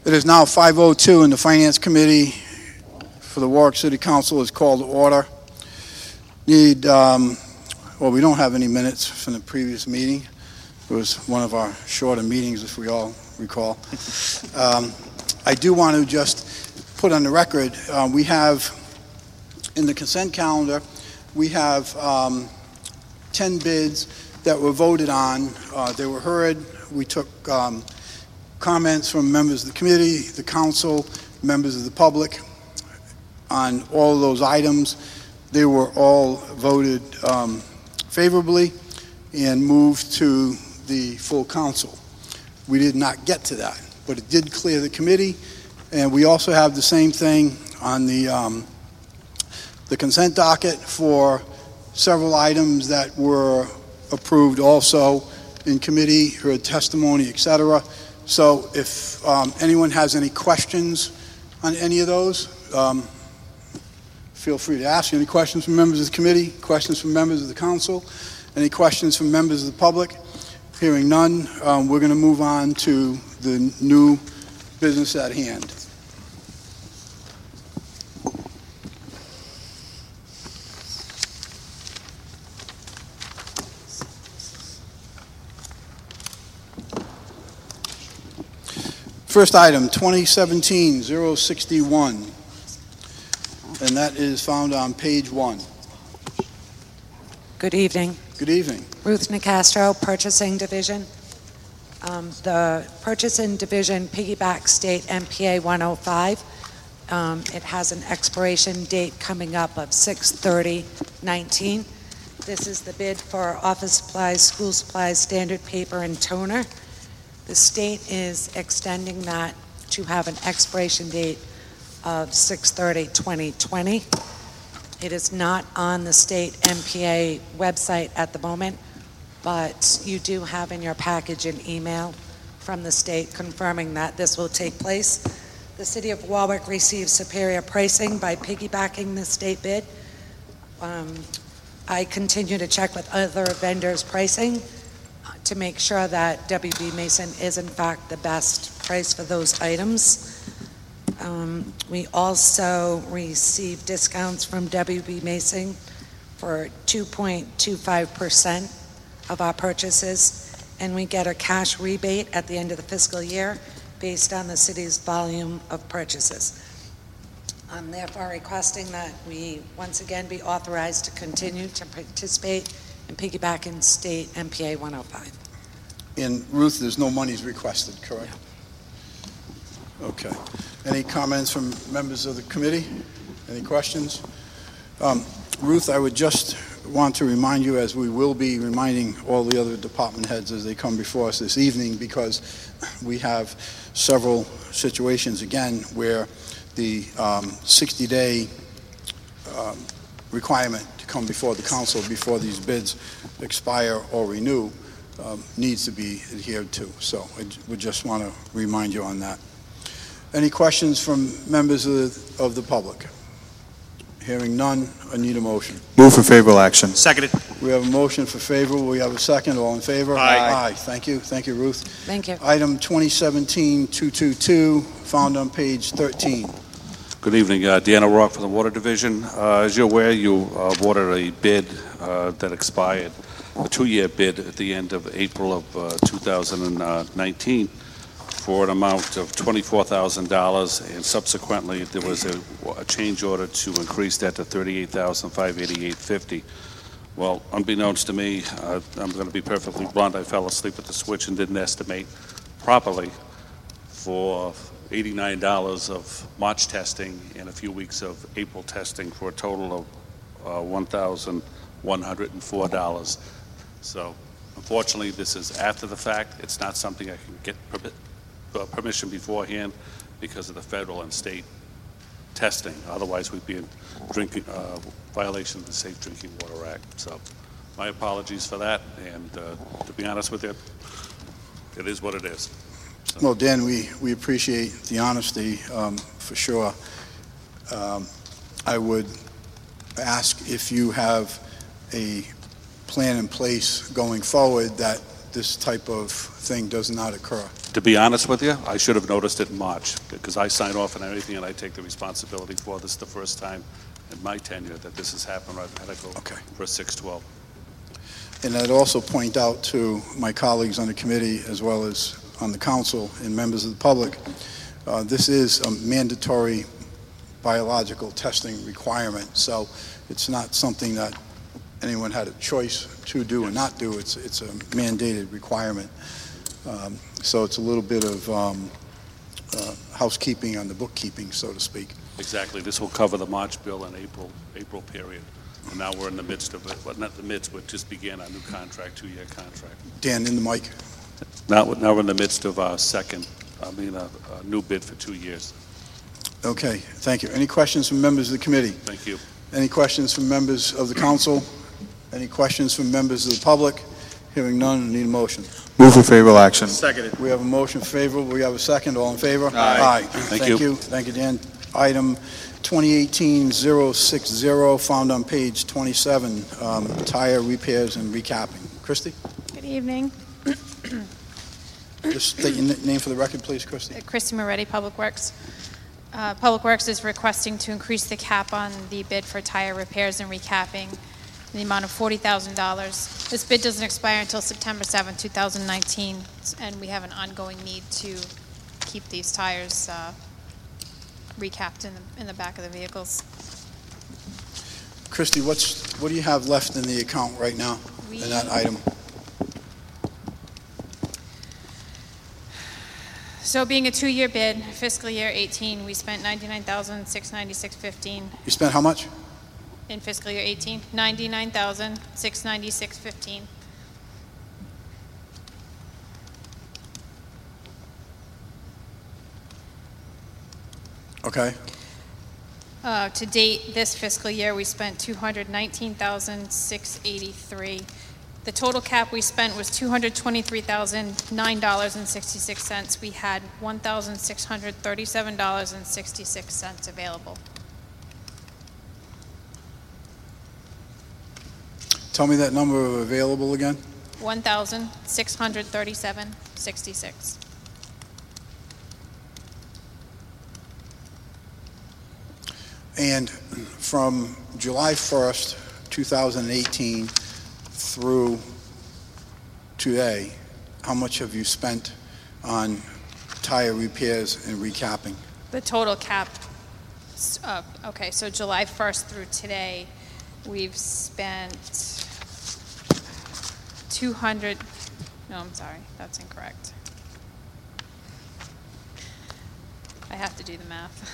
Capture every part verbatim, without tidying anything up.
It is now five oh two and the Finance Committee for the Warwick City Council is called to order. Need, um, well, we don't have any minutes from the previous meeting. It was one of our shorter meetings, if we all recall. Um, I do want to just put on the record, uh, we have, in the consent calendar, we have um, ten bids that were voted on. Uh, they were heard. We took um, comments from members of the committee, the council, members of the public on all of those items. They were all voted um, favorably and moved to the full council. We did not get to that, but it did clear the committee, and we also have the same thing on the um, the consent docket for several items that were approved also in committee, heard testimony, et cetera. So if um, anyone has any questions on any of those, um, feel free to ask. Any questions from members of the committee? Questions from members of the council? Any questions from members of the public? Hearing none, um, we're going to move on to the new business at hand. First item, twenty seventeen oh sixty-one, and that is found on page one. Good evening. Good evening. Ruth Nicastro, Purchasing Division. Um, the Purchasing Division piggybacks state M P A one oh five. Um, it has an expiration date coming up of six thirty nineteen. This is the bid for office supplies, school supplies, standard paper, and toner. The state is extending that to have an expiration date of six thirty twenty twenty. It is not on the state M P A website at the moment, but you do have in your package an email from the state confirming that this will take place. The City of Warwick receives superior pricing by piggybacking the state bid. Um, I continue to check with other vendors' pricing to make sure that W B Mason is in fact the best price for those items. Um, we also receive discounts from W B Mason for two point two five percent of our purchases, and we get a cash rebate at the end of the fiscal year based on the city's volume of purchases. I'm therefore requesting that we once again be authorized to continue to participate and piggyback in state M P A one oh five. And Ruth, there's no monies requested, correct? No. Okay. Any comments from members of the committee? Any questions? Um, Ruth, I would just want to remind you, as we will be reminding all the other department heads as they come before us this evening, because we have several situations, again, where the sixty-day um, um, requirement to come before the council before these bids expire or renew um, needs to be adhered to. So I would just want to remind you on that. Any questions from members of the, of the public? Hearing none, I need a motion. Move for favorable action. Seconded. We have a motion for favorable. We have a second. All in favor? Aye. Aye. Thank you. Thank you, Ruth. Thank you. Item twenty seventeen two twenty-two, found on page thirteen. Good evening. Uh, Dan O'Rourke from the Water Division. Uh, as you're aware, you uh, awarded a bid uh, that expired, a two-year bid at the end of April of uh, two thousand nineteen for an amount of twenty-four thousand dollars, and subsequently there was a, a change order to increase that to thirty-eight thousand five hundred eighty-eight dollars and fifty cents. Well, unbeknownst to me, uh, I'm going to be perfectly blunt, I fell asleep at the switch and didn't estimate properly for eighty-nine dollars of March testing and a few weeks of April testing for a total of uh, one thousand one hundred four dollars. So unfortunately, this is after the fact. It's not something I can get per uh, permission beforehand because of the federal and state testing. Otherwise, we'd be in drinking uh, violation of the Safe Drinking Water Act. So my apologies for that, and uh, to be honest with you, it is what it is. So. Well, Dan, we, we appreciate the honesty, um, for sure. Um, I would ask if you have a plan in place going forward that this type of thing does not occur. To be honest with you, I should have noticed it in March, because I sign off on everything, and I take the responsibility for this. The first time in my tenure that this has happened. I've had to go Okay. for a six twelve. And I'd also point out to my colleagues on the committee, as well as on the council and members of the public, uh, this is a mandatory biological testing requirement. So it's not something that anyone had a choice to do or not do. It's, it's a mandated requirement. Um, so it's a little bit of um, uh, housekeeping on the bookkeeping, so to speak. Exactly. This will cover the March bill and April, April period. And now we're in the midst of it. Well, not the midst, but just began our new contract, two-year contract. Dan, in the mic. Now, now we're in the midst of our second, I mean, a, a new bid for two years. Okay, thank you. Any questions from members of the committee? Thank you. Any questions from members of the council? Any questions from members of the public? Hearing none, I need a motion. Move for favorable action. Seconded. We have a motion favorable. We have a second. All in favor? Aye. Thank you. Thank you, Dan. Item twenty eighteen oh sixty, found on page twenty-seven, um, tire repairs and recapping. Christie? Good evening. Just state your n- name for the record, please, Christie. Christy Moretti, Public Works. Uh, Public Works is requesting to increase the cap on the bid for tire repairs and recapping in the amount of forty thousand dollars. This bid doesn't expire until September seventh, two thousand nineteen, and we have an ongoing need to keep these tires uh, recapped in the, in the back of the vehicles. Christie, what's, what do you have left in the account right now We- in that item? So being a two-year bid, fiscal year eighteen, we spent ninety-nine thousand six hundred ninety-six dollars and fifteen cents. You spent how much? In fiscal year eighteen, ninety-nine thousand six hundred ninety-six dollars and fifteen cents. Okay. Uh, to date, this fiscal year, we spent two hundred nineteen thousand six hundred eighty-three dollars. The total cap we spent was two hundred twenty-three thousand nine dollars and sixty-six cents. We had one thousand six hundred thirty-seven dollars and sixty-six cents available. Tell me that number available again. one thousand six hundred thirty-seven dollars and sixty-six cents. And from July first, two thousand eighteen through today, how much have you spent on tire repairs and recapping? The total cap, uh, okay, so July first through today, we've spent two hundred, no, I'm sorry, that's incorrect. I have to do the math.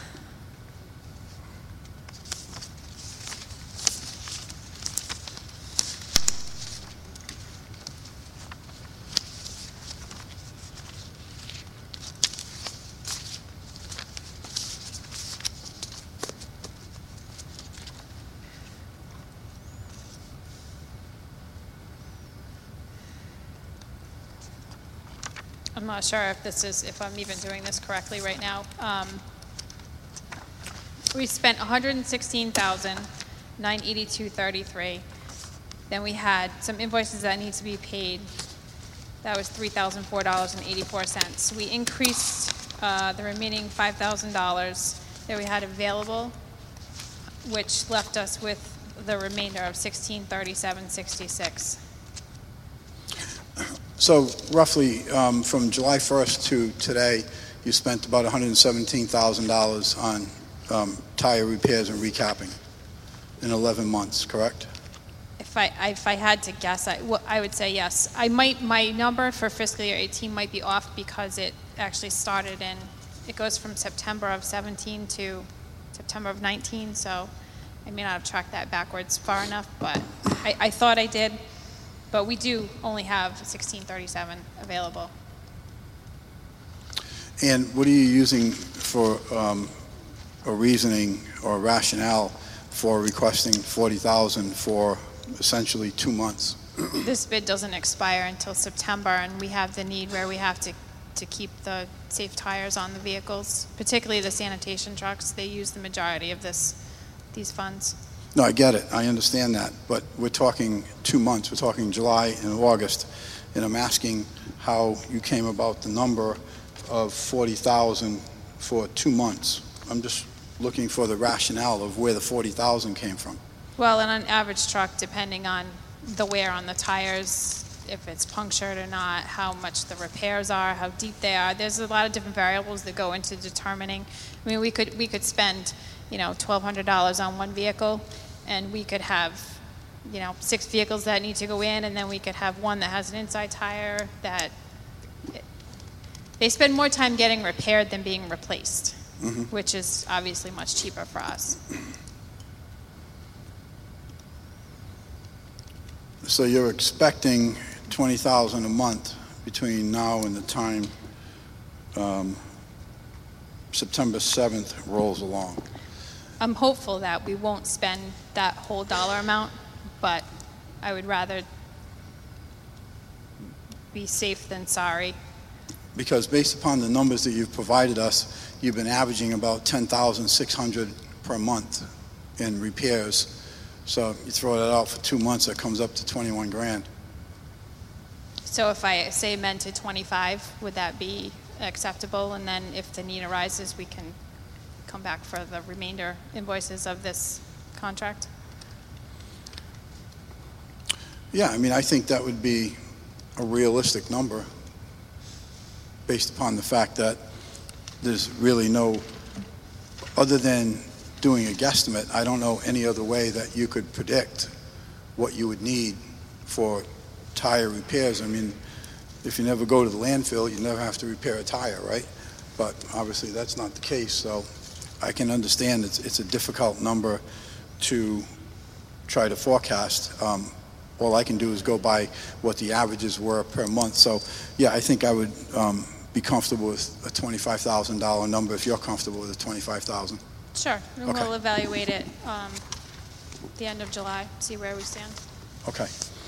I'm not sure if this is, if I'm even doing this correctly right now. Um, we spent one hundred sixteen thousand nine hundred eighty-two dollars and thirty-three cents. Then we had some invoices that need to be paid. That was three thousand four dollars and eighty-four cents. We increased uh, the remaining five thousand dollars that we had available, which left us with the remainder of sixteen thirty-seven sixty-six. So roughly, um, from July first to today, you spent about one hundred seventeen thousand dollars on um, tire repairs and recapping in eleven months, correct? If I, if I had to guess, I, well, I would say yes. I might, my number for fiscal year eighteen might be off because it actually started in, it goes from September of seventeen to September of nineteen, so I may not have tracked that backwards far enough, but I, I thought I did. But we do only have sixteen thirty-seven available. And what are you using for um, a reasoning or rationale for requesting forty thousand dollars for essentially two months? This bid doesn't expire until September, and we have the need where we have to, to keep the safe tires on the vehicles, particularly the sanitation trucks. They use the majority of this, these funds. No, I get it. I understand that. But we're talking two months. We're talking July and August. and I'm asking how you came about the number of forty thousand for two months. I'm just looking for the rationale of where the forty thousand came from. Well, in an average truck, depending on the wear on the tires, if it's punctured or not, how much the repairs are, how deep they are, there's a lot of different variables that go into determining. I mean, we could we could spend, you know, twelve hundred dollars on one vehicle, and we could have, you know, six vehicles that need to go in, and then we could have one that has an inside tire that they spend more time getting repaired than being replaced, mm-hmm. which is obviously much cheaper for us. So you're expecting twenty thousand dollars a month between now and the time um, September seventh rolls along. I'm hopeful that we won't spend that whole dollar amount, but I would rather be safe than sorry. Because based upon the numbers that you've provided us, you've been averaging about ten thousand six hundred dollars per month in repairs. So you throw that out for two months, that comes up to twenty-one grand. So if I say amend to twenty-five, would that be acceptable? And then if the need arises, we can come back for the remainder invoices of this contract? Yeah, I mean, I think that would be a realistic number based upon the fact that there's really no, other than doing a guesstimate, I don't know any other way that you could predict what you would need for tire repairs. I mean, if you never go to the landfill, you never have to repair a tire, right? But obviously that's not the case, so I can understand it's, it's a difficult number to try to forecast. Um, all I can do is go by what the averages were per month. So yeah, I think I would um, be comfortable with a twenty-five thousand dollar number if you're comfortable with a twenty-five thousand dollars. Sure, and Okay. we'll evaluate it um, the end of July, see where we stand. Okay.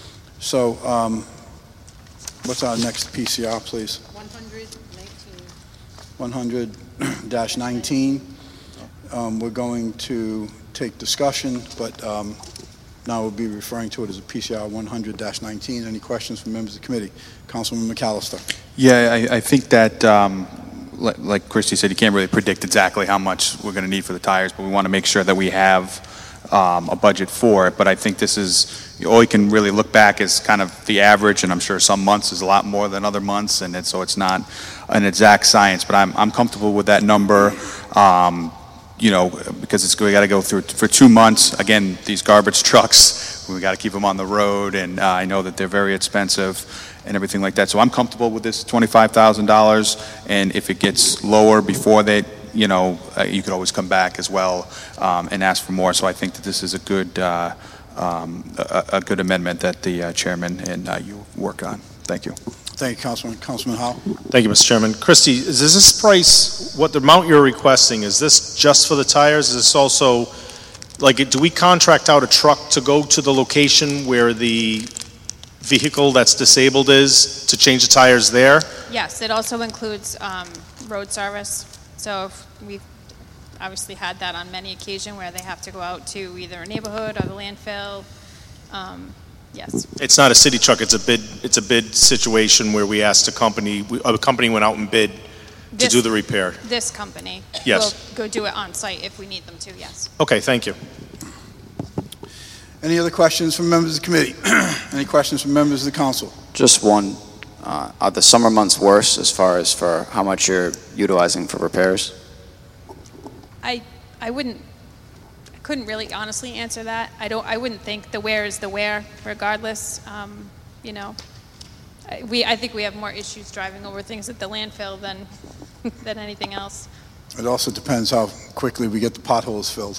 So um, what's our next P C R, please? one hundred nineteen. one hundred dash nineteen. Um, we're going to take discussion, but um, now we'll be referring to it as a P C R one hundred dash nineteen. Any questions from members of the committee? Councilman McAllister. Yeah, I, I think that, um, li- like Christy said, you can't really predict exactly how much we're going to need for the tires, but we want to make sure that we have um, a budget for it. But I think this is, all you can really look back is kind of the average, and I'm sure some months is a lot more than other months, and it, so it's not an exact science. But I'm, I'm comfortable with that number. Um, you know, because it's we got to go through for two months. Again, these garbage trucks, we got to keep them on the road, and uh, I know that they're very expensive and everything like that. So I'm comfortable with this twenty-five thousand dollars, and if it gets lower before they, you know, uh, you could always come back as well um, and ask for more. So I think that this is a good, uh, um, a, a good amendment that the uh, chairman and uh, you work on. Thank you. Thank you, Councilman. Councilman Howell. Thank you, Mister Chairman. Christy, is this price, what the amount you're requesting, is this just for the tires? Is this also, like, do we contract out a truck to go to the location where the vehicle that's disabled is to change the tires there? Yes, it also includes um, road service. So if we've obviously had that on many occasions where they have to go out to either a neighborhood or the landfill. Um, yes. It's not a city truck, it's a bid, it's a bid situation where we asked a company, we- a company went out and bid to This- do the repair. This company Yes. will go do it on site if we need them to, yes. Okay, thank you. Any other questions from members of the committee? Any questions from members of the council? Just one. Uh, are the summer months worse as far as for how much you're utilizing for repairs? I, I wouldn't, I couldn't really honestly answer that. I don't, I wouldn't think the where is the where regardless. Um, you know, I- we, I think we have more issues driving over things at the landfill than, than anything else. It also depends how quickly we get the potholes filled.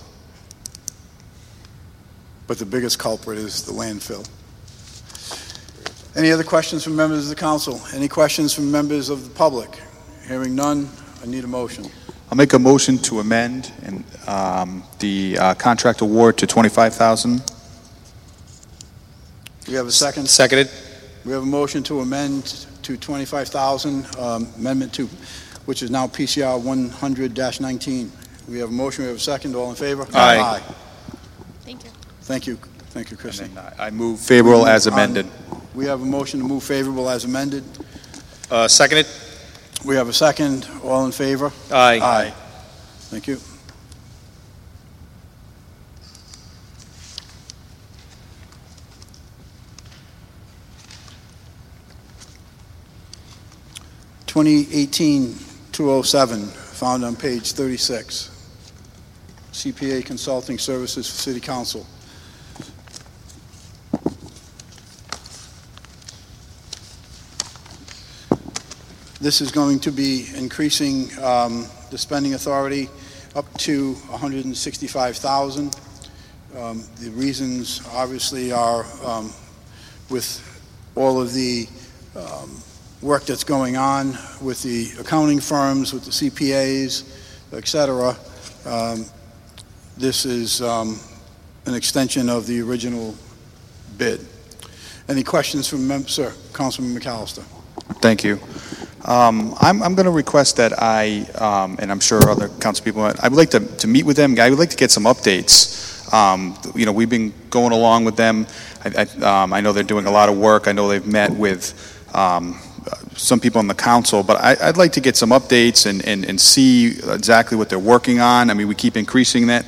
But the biggest culprit is the landfill. Any other questions from members of the council? Any questions from members of the public? Hearing none, I need a motion. I'll make a motion to amend and um, the uh, contract award to twenty-five thousand dollars. We have a second? Seconded. We have a motion to amend to twenty-five thousand, um, amendment to, which is now P C R one hundred dash nineteen. We have a motion, we have a second, all in favor? Aye. Thank you. Thank you, thank you, Christie. And then I I move favorable as amended. We have a motion to move favorable as amended. Uh, seconded? We have a second. All in favor? Aye. Aye. Thank you. twenty eighteen two oh seven, found on page thirty-six. C P A Consulting Services for City Council. This is going to be increasing um, the spending authority up to one hundred sixty-five thousand dollars. Um, the reasons obviously are um, with all of the um, work that's going on with the accounting firms, with the C P As, et cetera. Um, this is um, an extension of the original bid. Any questions from members? Sir, Councilman McAllister. Thank you. Um, I'm, I'm going to request that I, um, and I'm sure other council people, I would like to, to meet with them. I would like to get some updates. Um, you know, we've been going along with them. I, I, um, I know they're doing a lot of work. I know they've met with um, some people on the council, but I, I'd like to get some updates and, and, and see exactly what they're working on. I mean, we keep increasing that,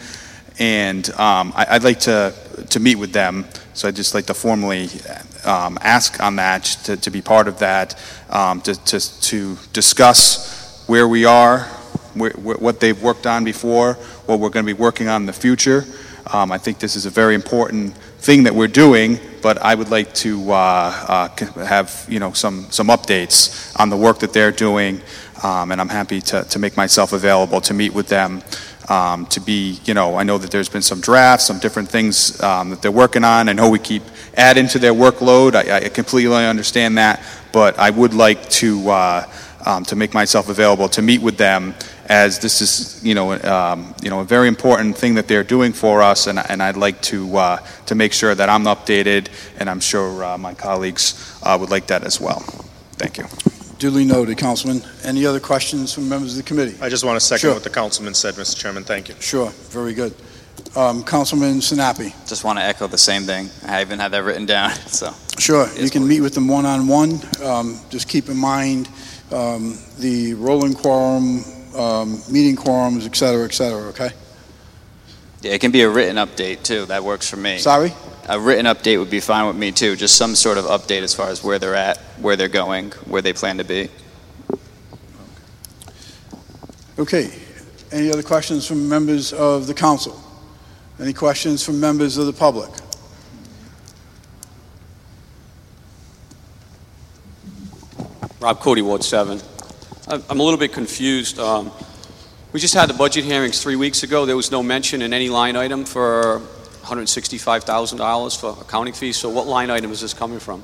and um, I, I'd like to, to meet with them. So I'd just like to formally um, ask on that, to, to be part of that, um, to, to, to discuss where we are, where, where, what they've worked on before, what we're going to be working on in the future. Um, I think this is a very important thing that we're doing, but I would like to uh, uh, have, you know, some, some updates on the work that they're doing, um, and I'm happy to, to make myself available to meet with them. Um, to be, you know, I know that there's been some drafts, some different things um, that they're working on. I know we keep adding to their workload. I, I completely understand that, but I would like to uh, um, to make myself available to meet with them, as this is, you know, um, you know, a very important thing that they're doing for us, and, and I'd like to uh, to make sure that I'm updated, and I'm sure uh, my colleagues uh, would like that as well. Thank you. Duly noted, Councilman. Any other questions from members of the committee? I just want to second Sure. what the councilman said, Mister Chairman. Thank you. Sure, very good. Um, Councilman Sinapi. Just want to echo the same thing. I even had that written down, so. Sure, you can meet with them one-on-one. Um, just keep in mind um, the rolling quorum, um, meeting quorums, et cetera, et cetera, okay? Yeah, it can be a written update, too. That works for me. Sorry? A written update would be fine with me, too. Just some sort of update as far as where they're at, where they're going, where they plan to be. Okay. Any other questions from members of the council? Any questions from members of the public? Rob Cody, Ward seven. I'm a little bit confused. Um, we just had the budget hearings three weeks ago. There was no mention in any line item for one hundred sixty-five thousand dollars for accounting fees. So what line item is this coming from?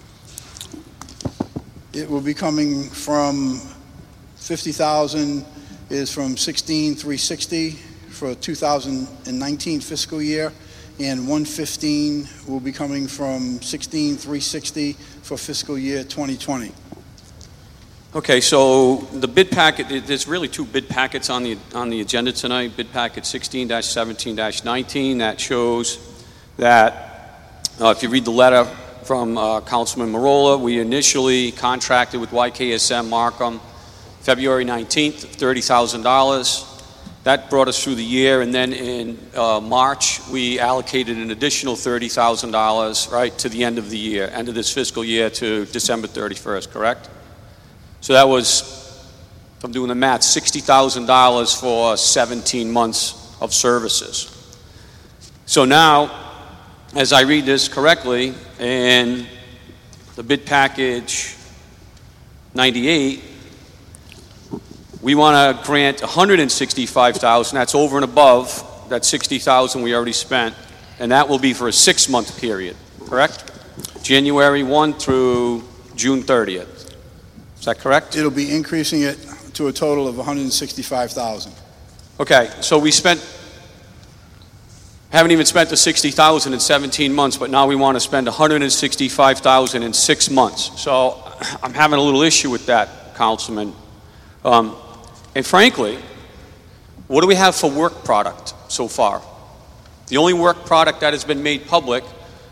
It will be coming from fifty thousand is from sixteen three sixty for two thousand nineteen fiscal year, and one fifteen will be coming from sixteen three sixty for fiscal year twenty twenty. Okay, so the bid packet, there's really two bid packets on the on the agenda tonight. Bid packet sixteen seventeen nineteen, that shows that uh, if you read the letter from uh, Councilman Marola, we initially contracted with Y K S M Markham February nineteenth, thirty thousand dollars. That brought us through the year, and then in uh, March, we allocated an additional thirty thousand dollars, right, to the end of the year, end of this fiscal year to December thirty-first, correct? So that was, if I'm doing the math, sixty thousand dollars for seventeen months of services. So now, as I read this correctly, in the bid package ninety-eight, we want to grant one hundred sixty-five thousand dollars. That's over and above that sixty thousand dollars we already spent, and that will be for a six-month period, correct? January first through June thirtieth. Is that correct? It'll be increasing it to a total of one hundred sixty-five thousand dollars. Okay, so we spent, haven't even spent the sixty thousand dollars in seventeen months, but now we want to spend one hundred sixty-five thousand dollars in six months. So I'm having a little issue with that, Councilman. Um, and frankly, what do we have for work product so far? The only work product that has been made public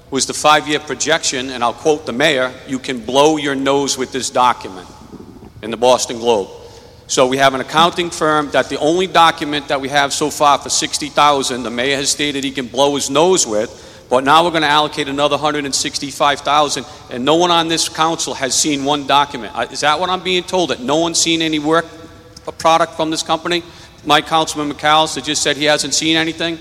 was the five-year projection, and I'll quote the mayor, "You can blow your nose with this document," in the Boston Globe. So we have an accounting firm that the only document that we have so far for sixty thousand, the mayor has stated he can blow his nose with, but now we're going to allocate another one hundred sixty-five thousand, and no one on this council has seen one document. Uh, Is that what I'm being told, that no one's seen any work, a product from this company? My Councilman McAllister just said he hasn't seen anything.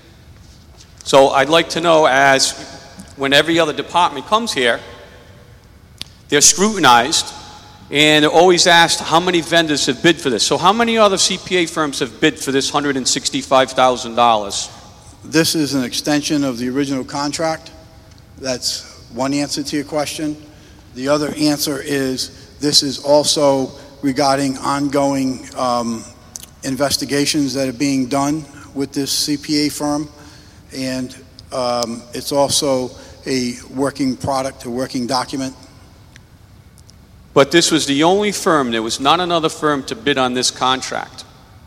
So I'd like to know, as when every other department comes here, they're scrutinized, and they're always asked how many vendors have bid for this. So how many other C P A firms have bid for this one hundred sixty-five thousand dollars? This is an extension of the original contract. That's one answer to your question. The other answer is this is also regarding ongoing um, investigations that are being done with this C P A firm, and um, it's also a working product, a working document. But this was the only firm, there was not another firm to bid on this contract.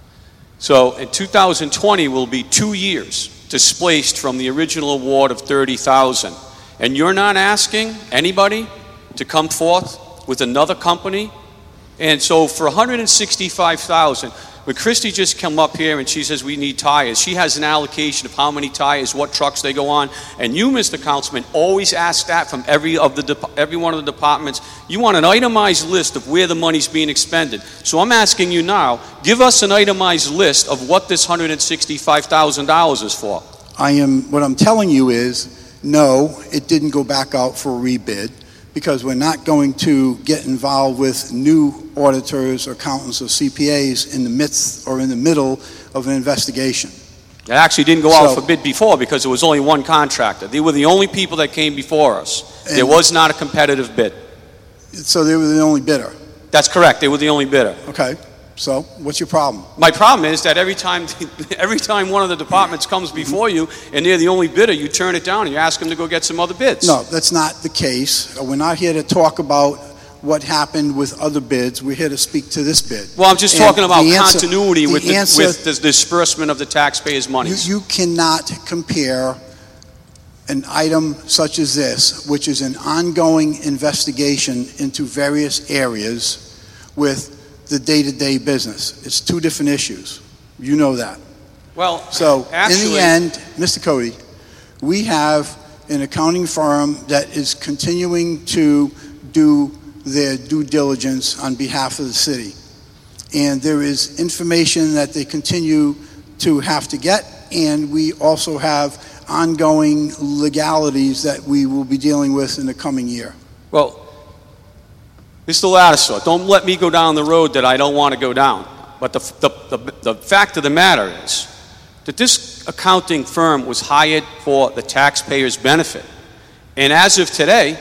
So in two thousand twenty will be two years displaced from the original award of thirty thousand dollars. And you're not asking anybody to come forth with another company? And so for one hundred sixty-five thousand dollars, when Christie just come up here and she says we need tires, she has an allocation of how many tires, what trucks they go on, and you, Mister Councilman, always ask that from every of the de- every one of the departments. You want an itemized list of where the money's being expended. So I'm asking you now, give us an itemized list of what this one hundred sixty-five thousand dollars is for. I am, what I'm telling you is, no, it didn't go back out for a rebid, because we're not going to get involved with new auditors, accountants, or C P As in the midst or in the middle of an investigation. It actually didn't go out So- for bid before because there was only one contractor. They were the only people that came before us. There And- was not a competitive bid. So they were the only bidder. That's correct. They were the only bidder. Okay, so what's your problem? My problem is that every time, every time one of the departments comes before you and they're the only bidder, you turn it down and you ask them to go get some other bids. No, that's not the case. We're not here to talk about what happened with other bids. We're here to speak to this bid. Well, I'm just And talking about the answer- continuity the with the, answer- with the disbursement of the taxpayers' You, monies. you cannot compare an item such as this, which is an ongoing investigation into various areas, with the day-to-day business. It's two different issues. You know that. Well, So, in actually, the end, Mister Cody, we have an accounting firm that is continuing to do their due diligence on behalf of the city. And there is information that they continue to have to get, and we also have ongoing legalities that we will be dealing with in the coming year. well, Mister Lattisaw, don't let me go down the road that I don't want to go down. But the, the, the, the fact of the matter is that this accounting firm was hired for the taxpayers' benefit. And as of today,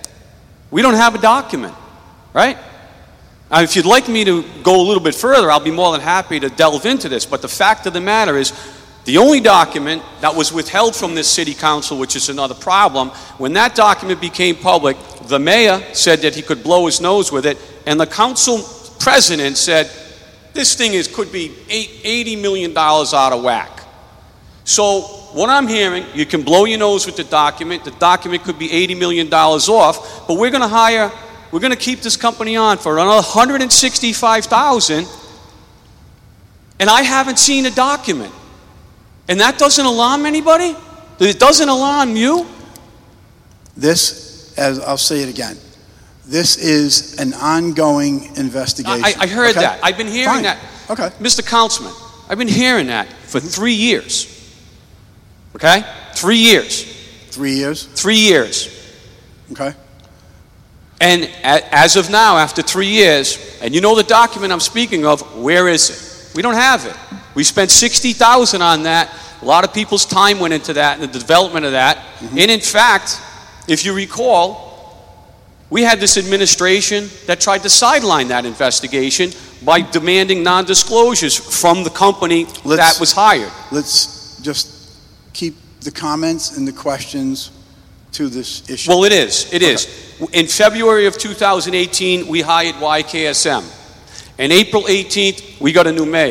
we don't have a document, right? Now, if you'd like me to go a little bit further, I'll be more than happy to delve into this. But the fact of the matter is, the only document that was withheld from this city council, which is another problem, when that document became public, the mayor said that he could blow his nose with it, and the council president said, this thing is, could be eighty million dollars out of whack. So what I'm hearing, you can blow your nose with the document, the document could be eighty million dollars off, but we're going to hire, we're going to keep this company on for another one hundred sixty-five thousand dollars, and I haven't seen a document. And that doesn't alarm anybody? It doesn't alarm you? This, as I'll say it again, this is an ongoing investigation. I, I heard Okay? that. I've been hearing Fine. that. Okay. Mister Councilman, I've been hearing that for three years. Okay? Three years. Three years, Three years. okay? And a- as of now, after three years, and you know the document I'm speaking of, where is it? We don't have it. We spent sixty thousand dollars on that. A lot of people's time went into that and the development of that. Mm-hmm. And in fact, if you recall, we had this administration that tried to sideline that investigation by demanding non-disclosures from the company Let's- that was hired. Let's just keep the comments and the questions to this issue. Well, it is. It Okay. is. In February of two thousand eighteen, we hired Y K S M. And April eighteenth, we got a new mayor.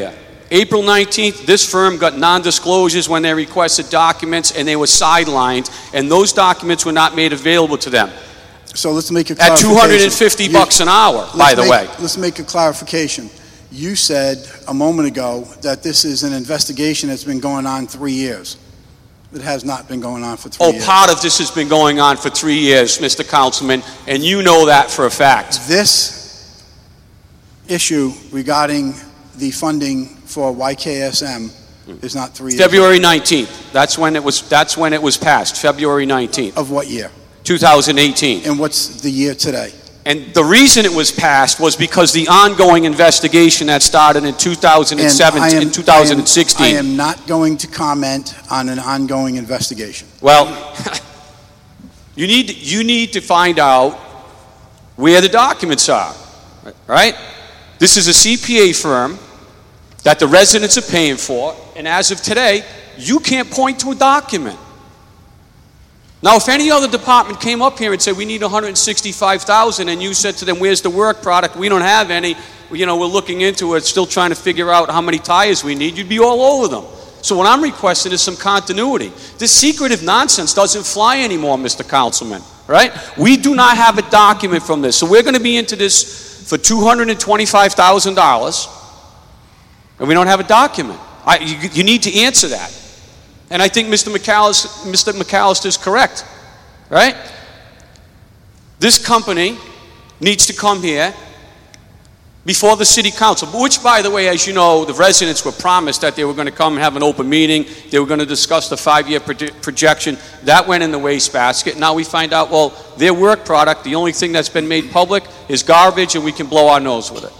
April nineteenth, this firm got non-disclosures when they requested documents, and they were sidelined, and those documents were not made available to them. So let's make a At clarification. two hundred fifty You- bucks an hour, by let's the make- way. Let's make a clarification. You said a moment ago that this is an investigation that's been going on three years. It has not been going on for three Oh, years. part of this has been going on for three years, Mister Councilman, and you know that for a fact. This issue regarding the funding for Y K S M is not three years. February nineteenth, that's when it was, that's when it was passed, February nineteenth, Of what year? two thousand eighteen. And what's the year today? And the reason it was passed was because the ongoing investigation that started in two thousand And I seventeen, am- in two thousand sixteen. I am not going to comment on an ongoing investigation. Well, you need, you need to find out where the documents are, right? This is a C P A firm that the residents are paying for, and as of today, you can't point to a document. Now, if any other department came up here and said, we need one hundred sixty-five thousand, and you said to them, where's the work product? We don't have any. You know, we're looking into it, still trying to figure out how many tires we need. You'd be all over them. So what I'm requesting is some continuity. This secretive nonsense doesn't fly anymore, Mister Councilman, right? We do not have a document from this. So we're going to be into this for two hundred twenty-five thousand dollars, and we don't have a document. I, you, you need to answer that. And I think Mister McAllister, Mister McAllister is correct, right? This company needs to come here before the city council, which, by the way, as you know, the residents were promised that they were going to come and have an open meeting. They were going to discuss the five-year proje- projection. That went in the wastebasket. Now we find out, well, their work product, the only thing that's been made public is garbage, and we can blow our nose with it.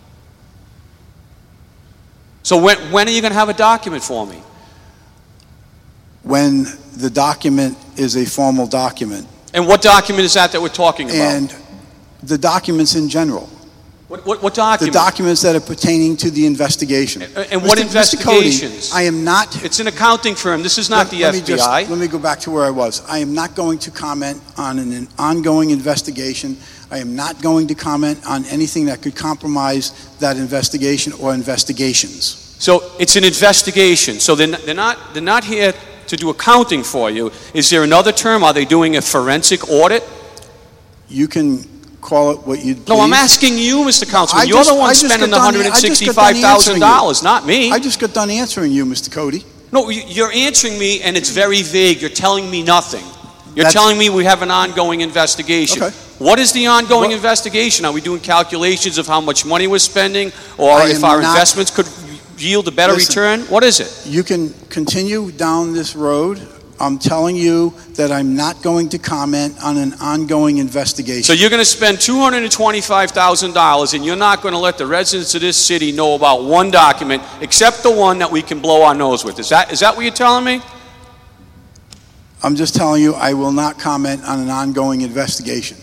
So when, when are you going to have a document for me? When the document is a formal document. And what document is that that we're talking about? And the documents in general. What, what, what The document? documents that are pertaining to the investigation. And- and what Mister Mister Cody, investigations? I am not. It's an accounting firm. This is not Let- the let me F B I. just- Let me go back to where I was. I am not going to comment on an, an ongoing investigation. I am not going to comment on anything that could compromise that investigation or investigations. So it's an investigation. So they're, n- they're not, they're not here to do accounting for you. Is there another term? Are they doing a forensic audit? You can call it what you please. No, I'm asking you, Mister Councilman. I You're just- the one I just spending the got done- one hundred I just got done sixty-five thousand dollars, answering not me. I just got done answering you, Mister Cody. No, you- you're answering me, and it's very vague. You're telling me nothing. You're That's- telling me we have an ongoing investigation. Okay. What is the ongoing What- investigation? Are we doing calculations of how much money we're spending, or I if am our not- investments could yield a better Listen. return? What is it? You can continue down this road. I'm telling you that I'm not going to comment on an ongoing investigation. So you're going to spend two hundred twenty-five thousand dollars, and you're not going to let the residents of this city know about one document, except the one that we can blow our nose with. Is that, is that what you're telling me? I'm just telling you I will not comment on an ongoing investigation.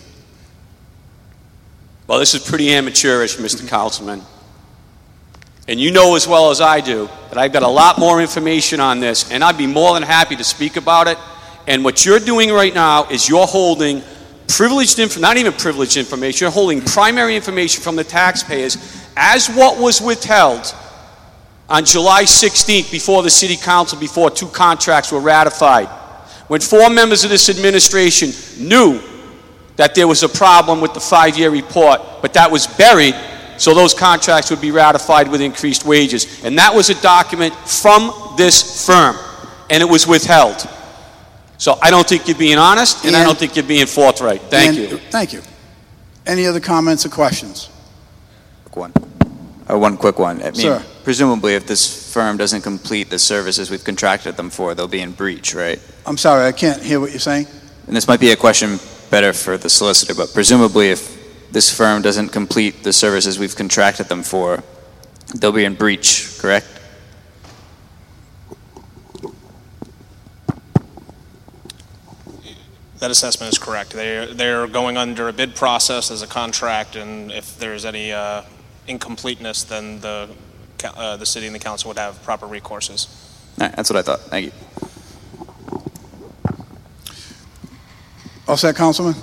Well, this is pretty amateurish, Mister Councilman. And you know as well as I do that I've got a lot more information on this, and I'd be more than happy to speak about it. And what you're doing right now is you're holding privileged information, not even privileged information, you're holding primary information from the taxpayers as what was withheld on July sixteenth before the city council, before two contracts were ratified. When four members of this administration knew that there was a problem with the five-year report, but that was buried so those contracts would be ratified with increased wages. And that was a document from this firm, and it was withheld. So I don't think you're being honest, and, I And- don't think you're being forthright. Thank And- you. Thank you. Any other comments or questions? Quick one. Uh, one quick one. I mean, Sir. presumably, if this firm doesn't complete the services we've contracted them for, they'll be in breach, right? I'm sorry, I can't hear what you're saying. And this might be a question better for the solicitor, but presumably, if this firm doesn't complete the services we've contracted them for, they'll be in breach, correct? That assessment is correct. They're, they're going under a bid process as a contract, and if there's any uh, incompleteness, then the, co- uh, the city and the council would have proper recourses. All right, that's what I thought. Thank you. All set, Councilman?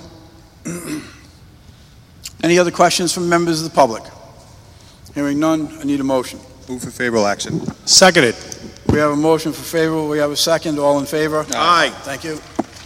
Any other questions from members of the public? Hearing none, I need a motion. Move for favorable action. Seconded. We have a motion for favorable, we have a second, all in favor? Aye. Thank you.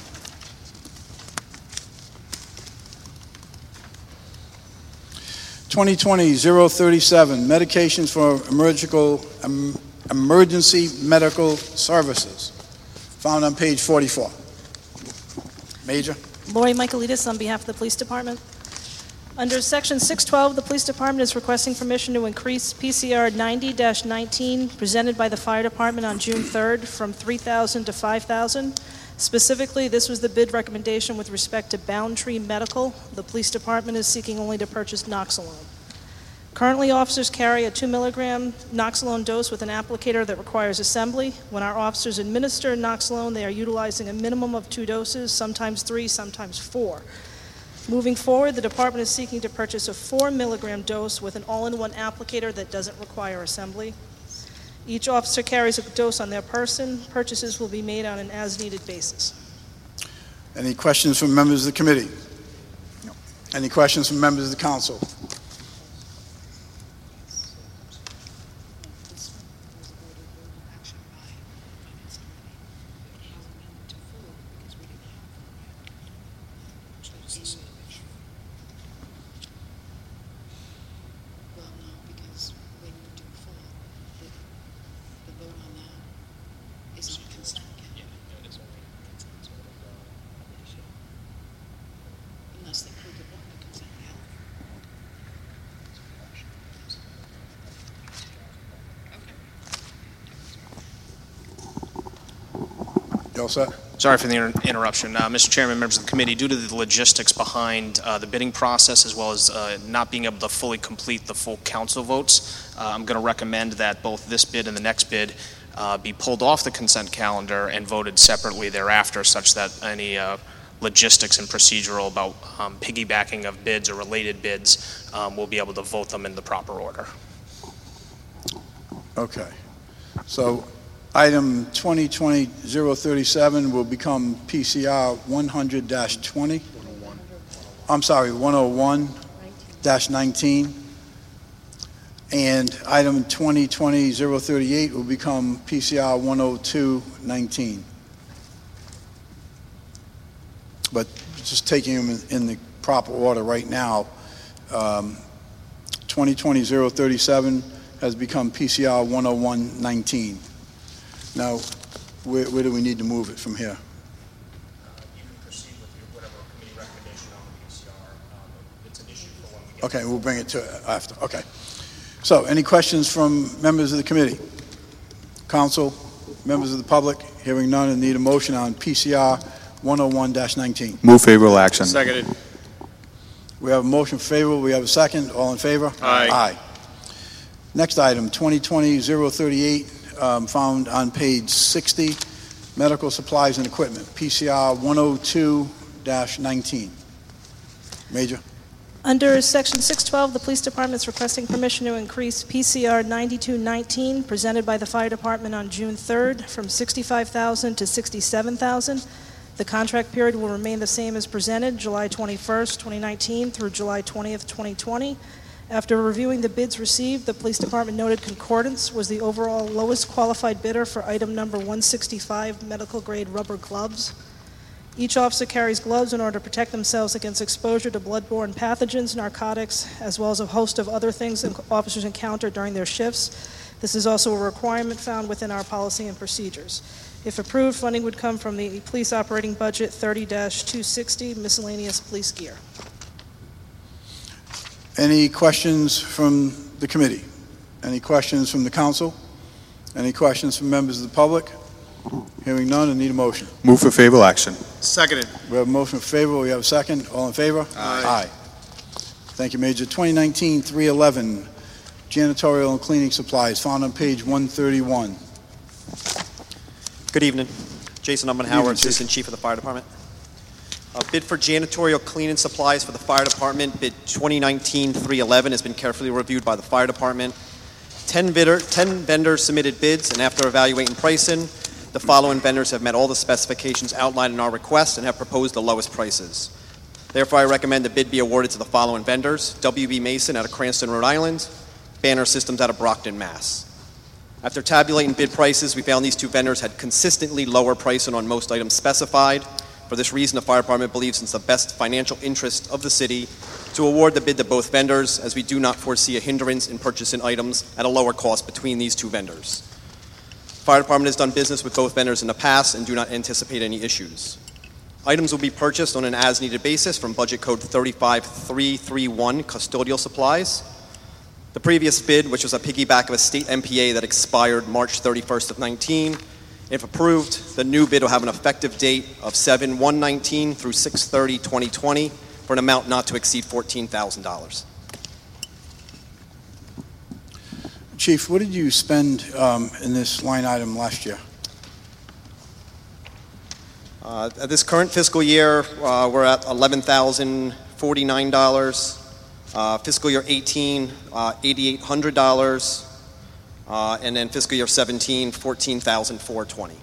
twenty twenty oh thirty-seven, medications for emergical- em- emergency medical services, found on page forty-four. Major? Lori Michaelides on behalf of the Police Department. Under Section six twelve, the Police Department is requesting permission to increase P C R ninety dash nineteen presented by the Fire Department on June third from three thousand to five thousand. Specifically, this was the bid recommendation with respect to Boundtree Medical. The Police Department is seeking only to purchase Noxalone. Currently, officers carry a two milligram Noxalone dose with an applicator that requires assembly. When our officers administer Noxalone, they are utilizing a minimum of two doses, sometimes three, sometimes four. Moving forward, the department is seeking to purchase a four milligram dose with an all-in-one applicator that doesn't require assembly. Each officer carries a dose on their person. Purchases will be made on an as-needed basis. Any questions from members of the committee? Any questions from members of the council? Well, no, because when you do full, the, the vote on that is on consent calendar. Unless they prove it on the consent calendar. You all set? Sorry for the inter- interruption. Uh, Mister Chairman, members of the committee, due to the logistics behind uh, the bidding process as well as uh, not being able to fully complete the full council votes, uh, I'm going to recommend that both this bid and the next bid uh, be pulled off the consent calendar and voted separately thereafter, such that any uh, logistics and procedural about um, piggybacking of bids or related bids, um, we'll be able to vote them in the proper order. Okay. So item twenty twenty oh thirty-seven will become P C R one hundred dash twenty. I'm sorry, one oh one dash nineteen. And item twenty twenty oh thirty-eight will become P C R one oh two nineteen. But just taking them in, in the proper order right now, um, twenty twenty oh thirty-seven has become P C R one oh one nineteen. Now, where, where do we need to move it from here? You can proceed with your, whatever committee recommendation on the P C R. Um, it's an issue for when we get Okay, we'll bring it to after. Okay. So, any questions from members of the committee? Council, members of the public? Hearing none, and need a motion on P C R one oh one dash nineteen. Move favorable action. Seconded. We have a motion favorable. We have a second. All in favor? Aye. Aye. Next item, twenty twenty oh thirty-eight, um, found on page sixty, medical supplies and equipment, P C R one oh two dash nineteen. Major? Under Section six twelve, the Police Department is requesting permission to increase P C R ninety-two nineteen presented by the Fire Department on June third from sixty-five thousand to sixty-seven thousand. The contract period will remain the same as presented, July twenty-first, twenty nineteen through July twentieth, twenty twenty. After reviewing the bids received, the Police Department noted Concordance was the overall lowest qualified bidder for item number one sixty-five, medical-grade rubber gloves. Each officer carries gloves in order to protect themselves against exposure to bloodborne pathogens, narcotics, as well as a host of other things that officers encounter during their shifts. This is also a requirement found within our policy and procedures. If approved, funding would come from the Police Operating Budget thirty dash two sixty, miscellaneous police gear. Any questions from the committee? Any questions from the council? Any questions from members of the public? Hearing none, I need a motion. Move for favorable action. Seconded. We have a motion for favor. We have a second. All in favor? Aye. Thank you, Major. twenty nineteen three eleven, janitorial and cleaning supplies, found on page one thirty-one. Good evening. Jason Upman evening, Howard, Chief. Assistant Chief of the Fire Department. A bid for janitorial cleaning supplies for the Fire Department, bid twenty nineteen three eleven, has been carefully reviewed by the Fire Department. Ten, bidder, ten vendors submitted bids, and after evaluating pricing, the following vendors have met all the specifications outlined in our request and have proposed the lowest prices. Therefore, I recommend the bid be awarded to the following vendors: W B Mason out of Cranston, Rhode Island, Banner Systems out of Brockton, Mass. After tabulating bid prices, we found these two vendors had consistently lower pricing on most items specified. For this reason, the fire department believes it's the best financial interest of the city to award the bid to both vendors, as we do not foresee a hindrance in purchasing items at a lower cost between these two vendors. The fire department has done business with both vendors in the past and do not anticipate any issues. Items will be purchased on an as-needed basis from Budget Code thirty-five three thirty-one, custodial supplies. The previous bid, which was a piggyback of a state M P A that expired March thirty-first of nineteen, if approved, the new bid will have an effective date of seven one nineteen through six thirty twenty twenty for an amount not to exceed fourteen thousand dollars. Chief, what did you spend um, in this line item last year? Uh, at this current fiscal year, uh, we're at eleven thousand forty-nine dollars. Uh, fiscal year eighteen, uh, eight thousand eight hundred dollars. Uh, and then fiscal year seventeen, fourteen thousand four hundred twenty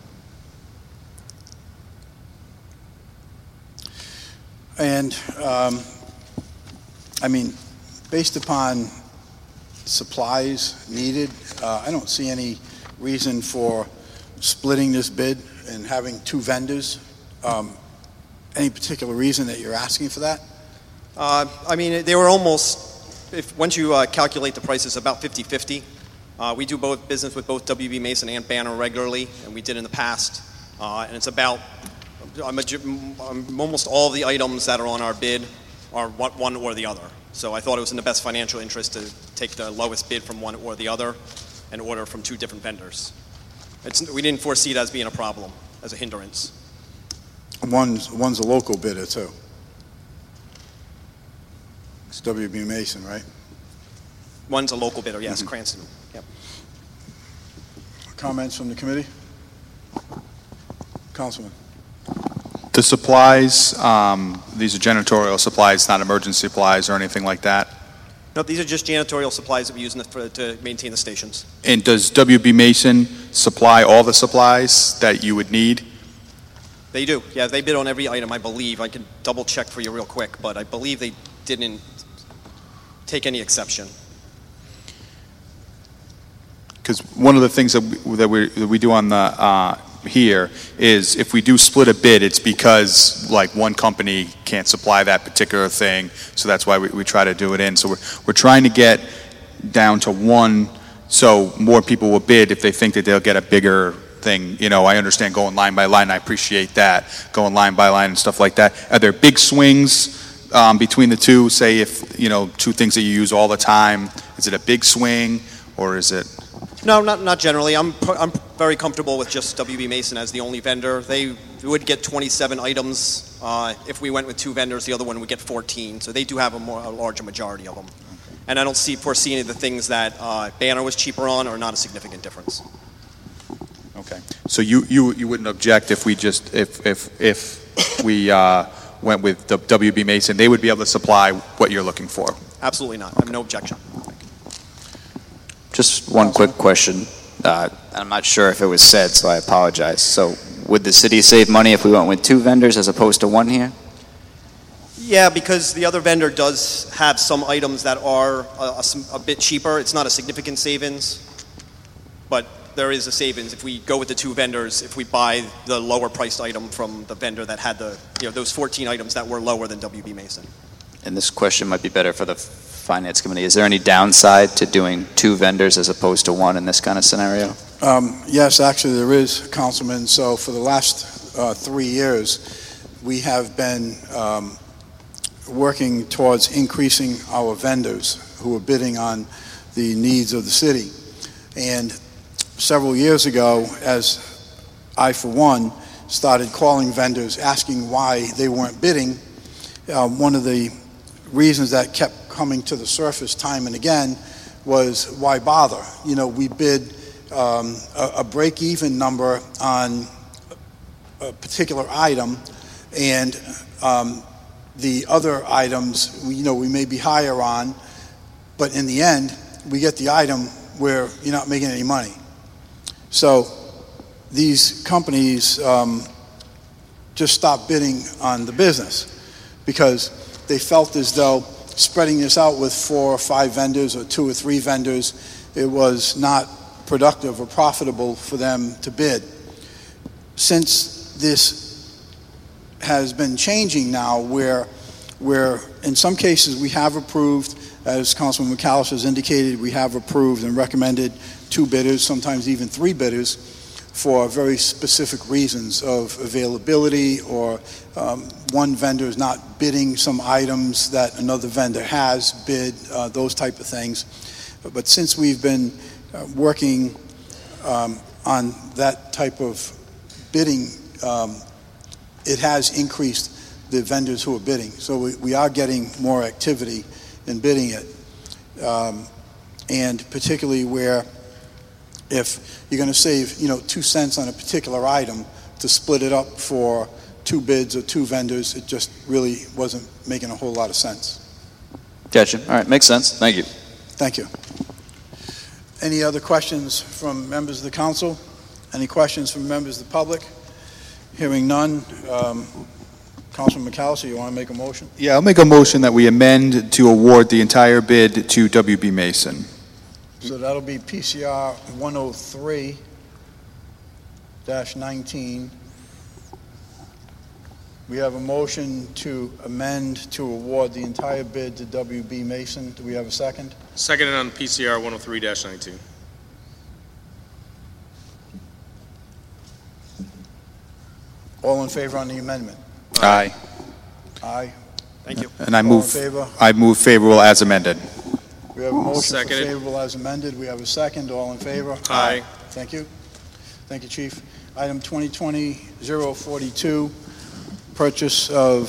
dollars. And, um, I mean, based upon supplies needed, uh, I don't see any reason for splitting this bid and having two vendors. Um, any particular reason that you're asking for that? Uh, I mean, they were almost, if once you uh, calculate the prices, about fifty fifty. Uh, we do both business with both W B Mason and Banner regularly, and we did in the past. Uh, and it's about, um, um, almost all of the items that are on our bid are one or the other. So I thought it was in the best financial interest to take the lowest bid from one or the other and order from two different vendors. It's, we didn't foresee it as being a problem, as a hindrance. One's, one's a local bidder, too. It's W B Mason, right? One's a local bidder, yes, Mm-hmm. Cranston. Yep. Comments from the committee? Councilman. The supplies, um, these are janitorial supplies, not emergency supplies or anything like that. No, these are just janitorial supplies that we use in the, for, to maintain the stations. And does W B Mason supply all the supplies that you would need? They do. Yeah, they bid on every item, I believe. I can double check for you real quick, but I believe they didn't take any exception. Because one of the things that we, that we, that we do on the, uh, here is if we do split a bid, it's because like one company can't supply that particular thing, so that's why we, we try to do it in. So we're, we're trying to get down to one, so more people will bid if they think that they'll get a bigger thing. You know, I understand going line by line, I appreciate that, going line by line and stuff like that. Are there big swings um, between the two? Say if, you know, two things that you use all the time, is it a big swing or is it? No, not not generally. I'm I'm very comfortable with just W B Mason as the only vendor. They would get twenty-seven items. Uh, if we went with two vendors, the other one would get fourteen. So they do have a more a larger majority of them. And I don't see foresee any of the things that uh, Banner was cheaper on or not a significant difference. Okay. So you you you wouldn't object if we just if if if we uh, went with the W B Mason? They would be able to supply what you're looking for. Absolutely not. I have no objection. Just one quick question. Uh, I'm not sure if it was said, so I apologize. So would the city save money if we went with two vendors as opposed to one here? Yeah, because the other vendor does have some items that are a, a, a bit cheaper. It's not a significant savings, but there is a savings if we go with the two vendors, if we buy the lower priced item from the vendor that had the, you know, those fourteen items that were lower than W B Mason. And this question might be better for the Finance Committee. Is there any downside to doing two vendors as opposed to one in this kind of scenario? Um, yes, actually there is, Councilman. So for the last uh, three years, we have been um, working towards increasing our vendors who are bidding on the needs of the city. And several years ago, as I, for one, started calling vendors asking why they weren't bidding, uh, one of the reasons that kept coming to the surface time and again was why bother? You know, we bid um, a, a break-even number on a particular item, and um, the other items, you know, we may be higher on, but in the end, we get the item where you're not making any money. So these companies um, just stopped bidding on the business because they felt as though spreading this out with four or five vendors or two or three vendors, it was not productive or profitable for them to bid. Since this has been changing now, where, where in some cases we have approved, as Councilman McAllister has indicated, we have approved and recommended two bidders, sometimes even three bidders, for very specific reasons of availability, or um, one vendor is not bidding some items that another vendor has bid, uh, those type of things. But since we've been uh, working um, on that type of bidding, um, it has increased the vendors who are bidding. So we, we are getting more activity in bidding it. Um, and particularly where if you're going to save, you know, two cents on a particular item, to split it up for two bids or two vendors, it just really wasn't making a whole lot of sense. Gotcha. All right, makes sense. Thank you. Thank you. Any other questions from members of the council? Any questions from members of the public? Hearing none. Um, Councilman McAllister, you want to make a motion? Yeah, I'll make a motion that we amend to award the entire bid to W B Mason. So that'll be P C R one oh three dash nineteen. We have a motion to amend to award the entire bid to W B Mason. Do we have a second? Seconded on P C R one oh three dash nineteen. All in favor on the amendment? Aye. Aye. Thank you. And I All in move, favor? I move favorable as amended. We have a motion for Seconded. favorable as amended. We have a second. All in favor? Aye. Thank you. Thank you, Chief. Item twenty twenty dash zero forty-two, purchase of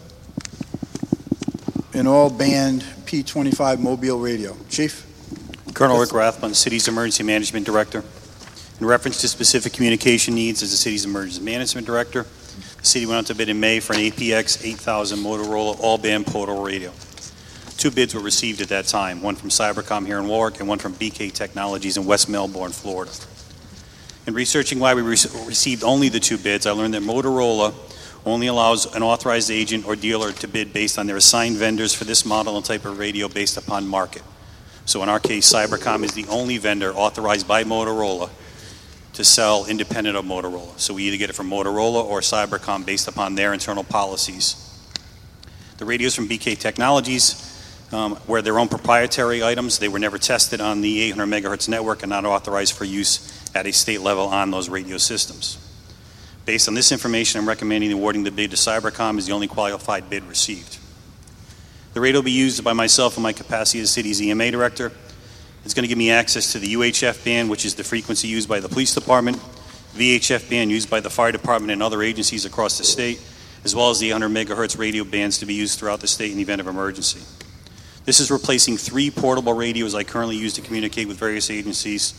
an all-band P twenty-five mobile radio. Chief? Colonel Rick Rathbun, City's Emergency Management Director. In reference to specific communication needs as the City's Emergency Management Director, the City went out to bid in May for an A P X eight thousand Motorola all-band portable radio. Two bids were received at that time, one from Cybercom here in Warwick and one from B K Technologies in West Melbourne, Florida. In researching why we re received only the two bids, I learned that Motorola only allows an authorized agent or dealer to bid based on their assigned vendors for this model and type of radio based upon market. So in our case, Cybercom is the only vendor authorized by Motorola to sell independent of Motorola. So we either get it from Motorola or Cybercom based upon their internal policies. The radios from B K Technologies um, were their own proprietary items. They were never tested on the eight hundred megahertz network and not authorized for use at a state level on those radio systems. Based on this information, I'm recommending awarding the bid to Cybercom as the only qualified bid received. The radio will be used by myself in my capacity as the city's E M A director. It's going to give me access to the U H F band, which is the frequency used by the police department, V H F band used by the fire department and other agencies across the state, as well as the eight hundred megahertz radio bands to be used throughout the state in the event of emergency. This is replacing three portable radios I currently use to communicate with various agencies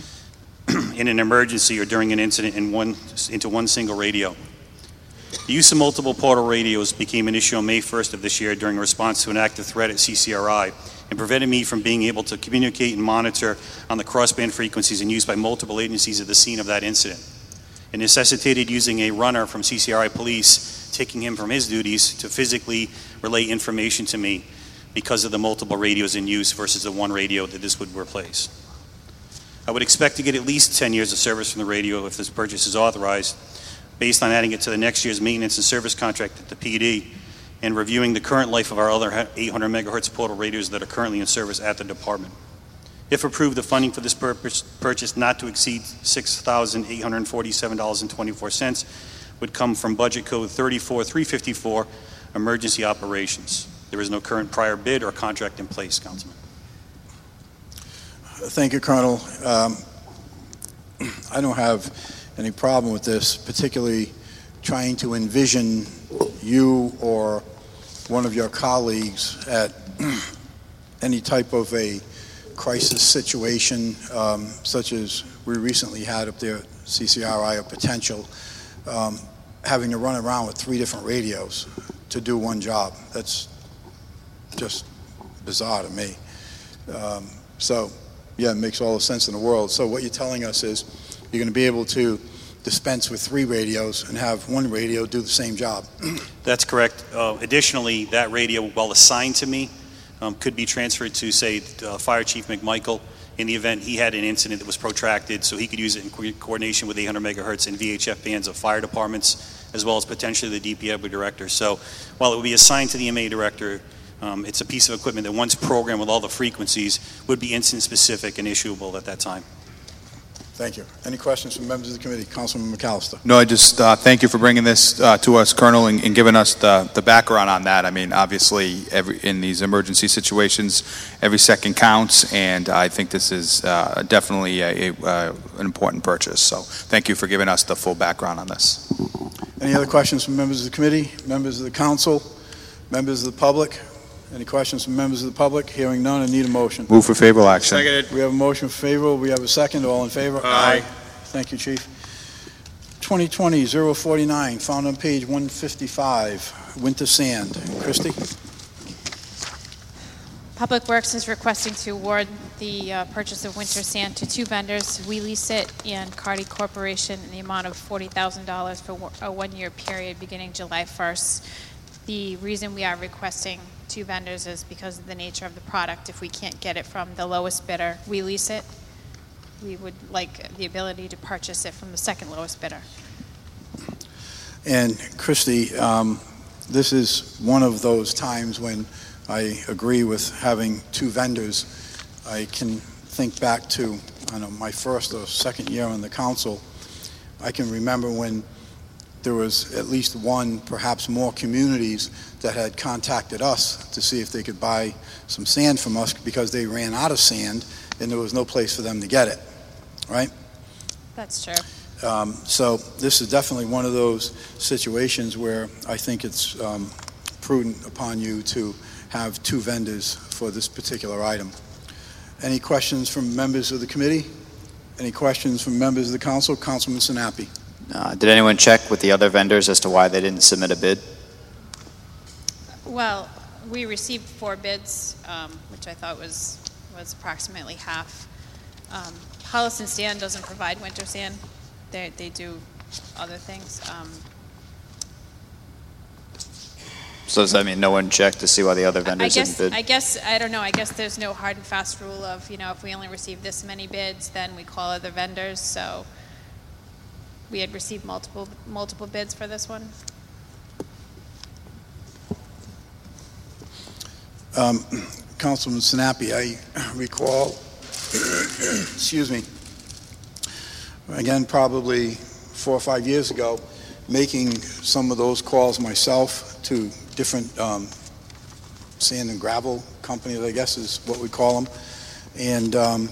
in an emergency or during an incident in one, into one single radio. The use of multiple portable radios became an issue on May first of this year during a response to an active threat at C C R I and prevented me from being able to communicate and monitor on the crossband frequencies and used by multiple agencies at the scene of that incident. It necessitated using a runner from C C R I police, taking him from his duties to physically relay information to me because of the multiple radios in use versus the one radio that this would replace. I would expect to get at least ten years of service from the radio if this purchase is authorized, based on adding it to the next year's maintenance and service contract at the P D and reviewing the current life of our other eight hundred megahertz portable radios that are currently in service at the department. If approved, the funding for this purpose, purchase not to exceed six thousand eight hundred forty-seven dollars and twenty-four cents would come from budget code thirty-four three fifty-four, emergency operations. There is no current prior bid or contract in place, Councilman. Thank you, Colonel. Um, I don't have any problem with this, particularly trying to envision you or one of your colleagues at any type of a crisis situation, um, such as we recently had up there at C C R I, a potential, um, having to run around with three different radios to do one job. That's just bizarre to me. Um, so, yeah, it makes all the sense in the world. So what you're telling us is you're going to be able to dispense with three radios and have one radio do the same job. That's correct. Uh, additionally, that radio, while assigned to me, um, could be transferred to, say, uh, Fire Chief McMichael in the event he had an incident that was protracted, so he could use it in co- coordination with eight hundred megahertz and V H F bands of fire departments, as well as potentially the D P W director. So while it would be assigned to the M A director, um, it's a piece of equipment that once programmed with all the frequencies would be incident-specific and issuable at that time. Thank you. Any questions from members of the committee? Councilman McAllister. No, I just uh, thank you for bringing this uh, to us, Colonel, and, and giving us the, the background on that. I mean, obviously, every, in these emergency situations, every second counts, and I think this is uh, definitely a, a, uh, an important purchase. So thank you for giving us the full background on this. Any other questions from members of the committee, members of the council, members of the public? Any questions from members of the public? Hearing none, I need a motion. Move for favorable action. Seconded. We have a motion for favorable. We have a second. All in favor? Aye. Thank you, Chief. twenty twenty oh forty-nine, found on page one fifty-five, winter sand. Christie? Public Works is requesting to award the uh, purchase of winter sand to two vendors, We Lease It and Cardi Corporation, in the amount of forty thousand dollars for one- a one-year period beginning July first. The reason we are requesting two vendors is because of the nature of the product. If we can't get it from the lowest bidder, We Lease It, we would like the ability to purchase it from the second lowest bidder. And Christie, um, this is one of those times when I agree with having two vendors. I can think back to, I don't know, my first or second year on the council. I can remember when there was at least one, perhaps more communities that had contacted us to see if they could buy some sand from us because they ran out of sand and there was no place for them to get it, right? That's true. Um, so this is definitely one of those situations where I think it's um, prudent upon you to have two vendors for this particular item. Any questions from members of the committee? Any questions from members of the council? Councilman Sinapi. Uh, Did anyone check with the other vendors as to why they didn't submit a bid? Well, we received four bids, um, which I thought was, was approximately half. Um, Hollis and Sand doesn't provide winter sand. They, they do other things. Um, So does that mean no one checked to see why the other I vendors guess, didn't bid? I guess, I don't know, I guess there's no hard and fast rule of, you know, if we only receive this many bids, then we call other vendors, so we had received multiple, multiple bids for this one. Um, Councilman Sinapi, I recall, excuse me, again, probably four or five years ago, making some of those calls myself to different um, sand and gravel companies, I guess is what we call them. And um,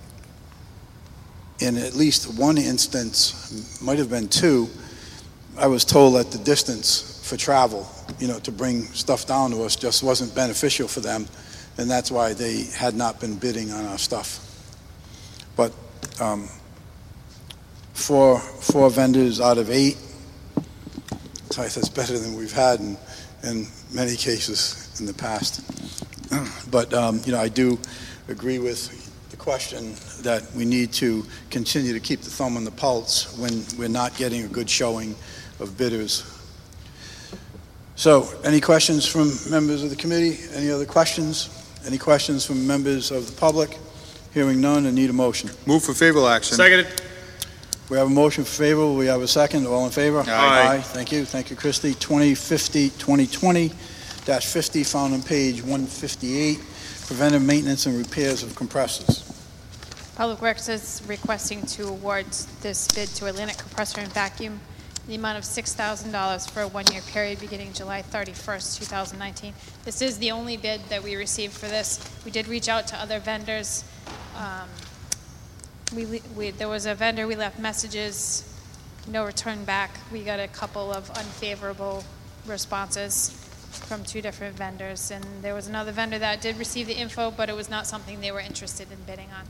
in at least one instance, might have been two, I was told that the distance for travel, you know, to bring stuff down to us just wasn't beneficial for them, and that's why they had not been bidding on our stuff. But um, four, four vendors out of eight, that's better than we've had in, in many cases in the past. But, um, you know, I do agree with the question that we need to continue to keep the thumb on the pulse when we're not getting a good showing of bidders. So, any questions from members of the committee? Any other questions? Any questions from members of the public? Hearing none, I need a motion. Move for favorable action. Seconded. We have a motion for favor. We have a second. All in favor? Aye. Thank you. Thank you, Christie. twenty fifty, twenty twenty dash fifty, found on page one fifty-eight, preventive maintenance and repairs of compressors. Public Works is requesting to award this bid to Atlantic Compressor and Vacuum in the amount of six thousand dollars for a one-year period beginning July thirty-first, two thousand nineteen. This is the only bid that we received for this. We did reach out to other vendors. Um, we, we, there was a vendor, we left messages, no return back. We got a couple of unfavorable responses from two different vendors. And there was another vendor that did receive the info, but it was not something they were interested in bidding on.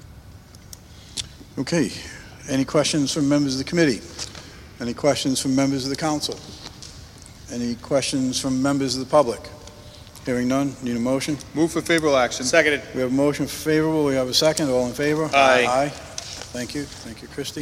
Okay. Any questions from members of the committee? Any questions from members of the council? Any questions from members of the public? Hearing none, need a motion? Move for favorable action. Seconded. We have a motion for favorable. We have a second. All in favor? Aye. Aye. Thank you. Thank you, Christie.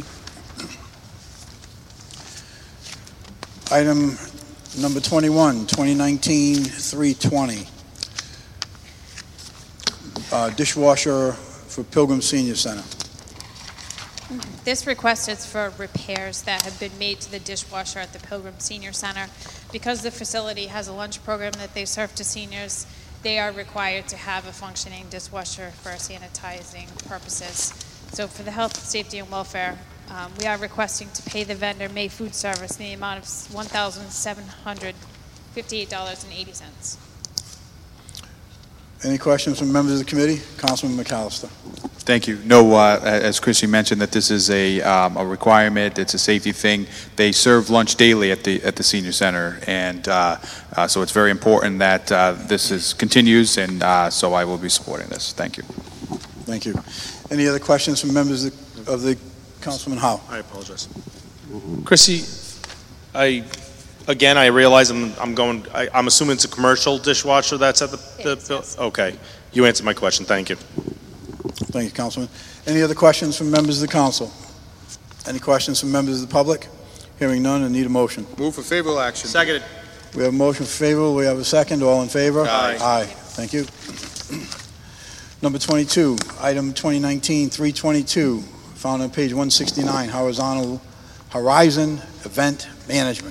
Item number twenty-one, twenty nineteen three twenty. Uh, dishwasher for Pilgrim Senior Center. This request is for repairs that have been made to the dishwasher at the Pilgrim Senior Center. Because the facility has a lunch program that they serve to seniors, they are required to have a functioning dishwasher for sanitizing purposes. So for the health, safety, and welfare, um, we are requesting to pay the vendor May Food Service in the amount of one thousand seven hundred fifty-eight dollars and eighty cents. Any questions from members of the committee? Councilman McAllister. Thank you. No, uh, as Chrissy mentioned, that this is a, um, a requirement. It's a safety thing. They serve lunch daily at the at the senior center, and uh, uh, so it's very important that uh, this is continues. And uh, so I will be supporting this. Thank you. Thank you. Any other questions from members of the, of the Councilman Howe? I apologize. Chrissy, I, again, I realize I'm, I'm going, I, I'm assuming it's a commercial dishwasher that's at the, the bill? Okay. You answered my question. Thank you. Thank you, Councilman. Any other questions from members of the council? Any questions from members of the public? Hearing none, I need a motion. Move for favorable action. Seconded. We have a motion for favorable. We have a second. All in favor? Aye. Aye. Thank you. Number twenty-two, item twenty nineteen three twenty-two, found on page one sixty-nine, horizontal Horizon Event Management.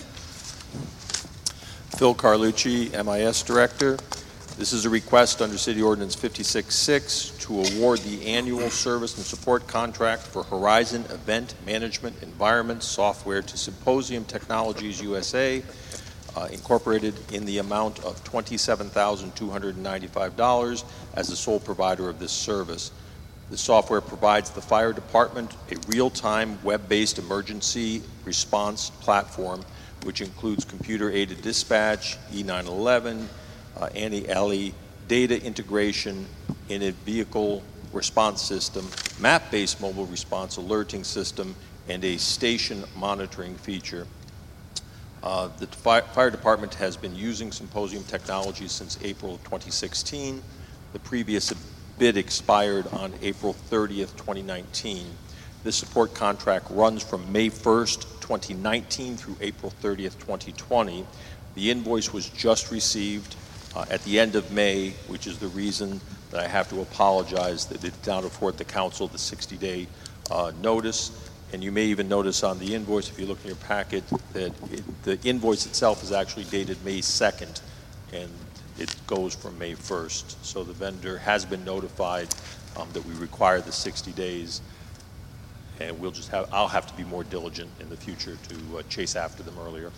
Phil Carlucci, M I S Director. This is a request under City Ordinance fifty-six six to award the annual service and support contract for Horizon Event Management Environment Software to Symposium Technologies U S A, uh, Incorporated, in the amount of twenty-seven thousand two hundred ninety-five dollars as the sole provider of this service. The software provides the fire department a real-time web-based emergency response platform, which includes computer-aided dispatch, E nine eleven, uh, anti-L E, data integration in a vehicle response system, map-based mobile response alerting system, and a station monitoring feature. Uh, the fi fire department has been using Symposium Technologies since April of twenty sixteen. The previous bid expired on April thirtieth, twenty nineteen. This support contract runs from May first, twenty nineteen through April thirtieth, twenty twenty. The invoice was just received uh, at the end of May, which is the reason that I have to apologize that it did not afford the council the sixty day uh, notice. And you may even notice on the invoice, if you look in your packet, that it, the invoice itself is actually dated May second, and it goes from May first. So the vendor has been notified um, that we require the sixty days, and we'll just have, I'll have to be more diligent in the future to uh, chase after them earlier.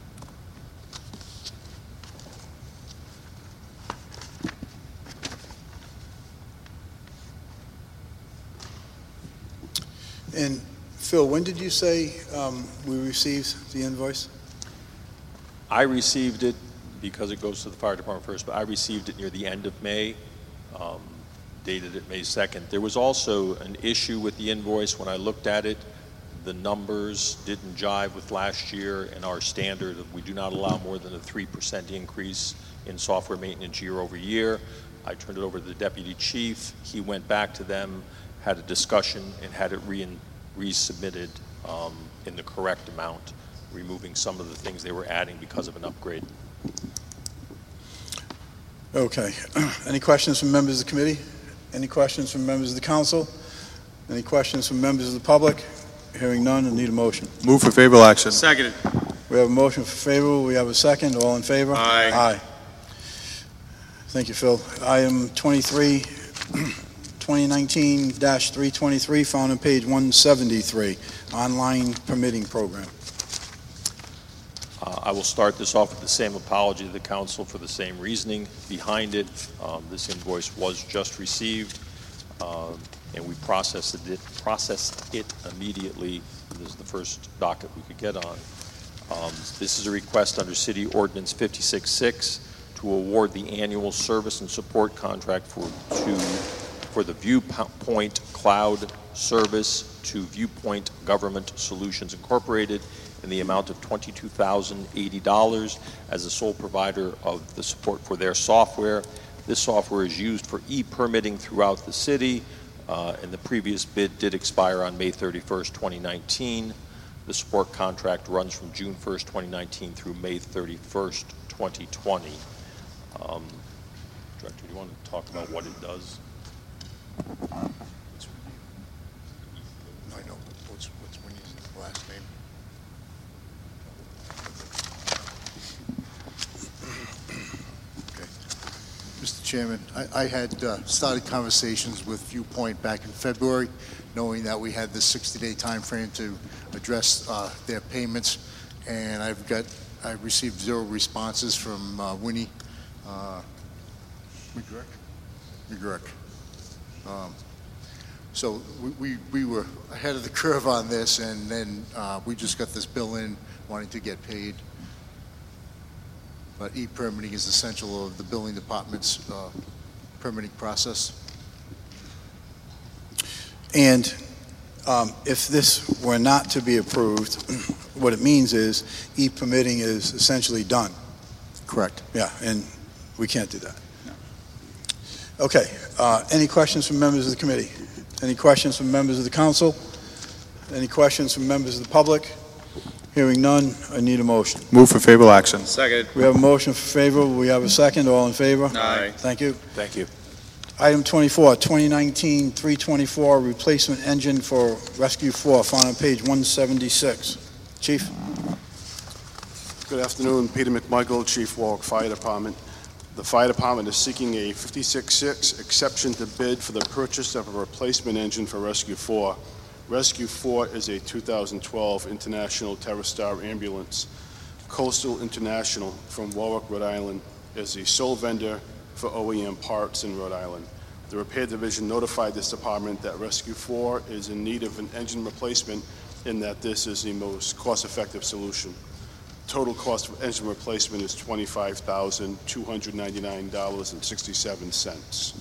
And Phil, when did you say um, we received the invoice? I received it because it goes to the fire department first, but I received it near the end of May, um, dated it May second. There was also an issue with the invoice. When I looked at it, the numbers didn't jive with last year and our standard of we do not allow more than a three percent increase in software maintenance year over year. I turned it over to the deputy chief. He went back to them, had a discussion, and had it re resubmitted um, in the correct amount, removing some of the things they were adding because of an upgrade. Okay. Any questions from members of the committee? Any questions from members of the council? Any questions from members of the public? Hearing none, I need a motion. Move for favorable action. Seconded. We have a motion for favorable. We have a second. All in favor? Aye. Aye. Thank you, Phil. Item twenty-three, twenty nineteen dash three twenty-three, found on page one seventy-three, online permitting program. Uh, I will start this off with the same apology to the council for the same reasoning behind it. Um, this invoice was just received, uh, and we processed it, processed it immediately. This is the first docket we could get on. Um, this is a request under City Ordinance fifty-six six to award the annual service and support contract for to for the Viewpoint Cloud service to Viewpoint Government Solutions Incorporated in the amount of twenty-two thousand eighty dollars as the sole provider of the support for their software. This software is used for e-permitting throughout the city, uh, and the previous bid did expire on May thirty-first, twenty nineteen. The support contract runs from June first, twenty nineteen through May thirty-first, twenty twenty. Um, Director, do you want to talk about what it does? Chairman. I, I had uh, started conversations with Viewpoint back in February, knowing that we had this sixty-day time frame to address uh, their payments, and I've got, I've received zero responses from uh, Winnie uh, McGurk. McGurk. Um, so we, we, we were ahead of the curve on this, and then uh, we just got this bill in wanting to get paid. But e-permitting is essential of the building department's uh, permitting process. And um, if this were not to be approved, what it means is e-permitting is essentially done. Correct. Yeah, and we can't do that. Okay, uh, any questions from members of the committee? Any questions from members of the council? Any questions from members of the public? Hearing none, I need a motion. Move for favorable action. Second. We have a motion for favorable. We have a second. All in favor? Aye. Thank you. Thank you. Item twenty-four, twenty nineteen three twenty-four, replacement engine for Rescue four, found on page one seventy-six. Chief? Good afternoon, Peter McMichael, Chief Warwick Fire Department. The fire department is seeking a fifty-six six exception to bid for the purchase of a replacement engine for Rescue four. Rescue four is a two thousand twelve International TerraStar ambulance. Coastal International from Warwick, Rhode Island is the sole vendor for O E M parts in Rhode Island. The repair division notified this department that Rescue four is in need of an engine replacement and that this is the most cost-effective solution. Total cost of engine replacement is twenty-five thousand two hundred ninety-nine dollars and sixty-seven cents.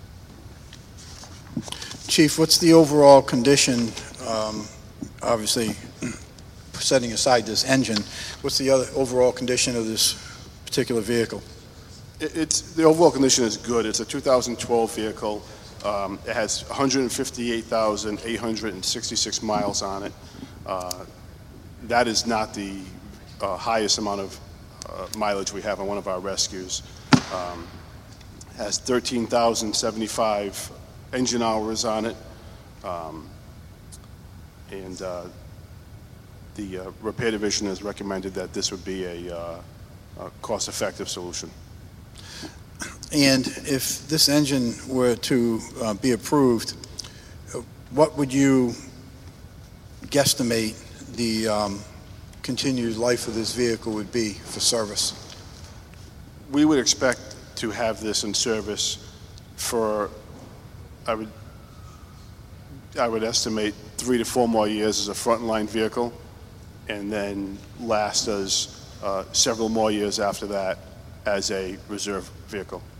Chief, what's the overall condition, um, obviously setting aside this engine, what's the other overall condition of this particular vehicle? It, it's, the overall condition is good. It's a two thousand twelve vehicle. Um, it has one hundred fifty-eight thousand eight hundred sixty-six miles on it. Uh, that is not the uh, highest amount of uh, mileage we have on one of our rescues. Um, has thirteen thousand seventy-five engine hours on it, um, and uh, the uh, repair division has recommended that this would be a, uh, a cost-effective solution. And if this engine were to uh, be approved, what would you guesstimate the um, continued life of this vehicle would be for service? We would expect to have this in service for, I would, I would estimate three to four more years as a frontline vehicle, and then last us uh, several more years after that as a reserve vehicle.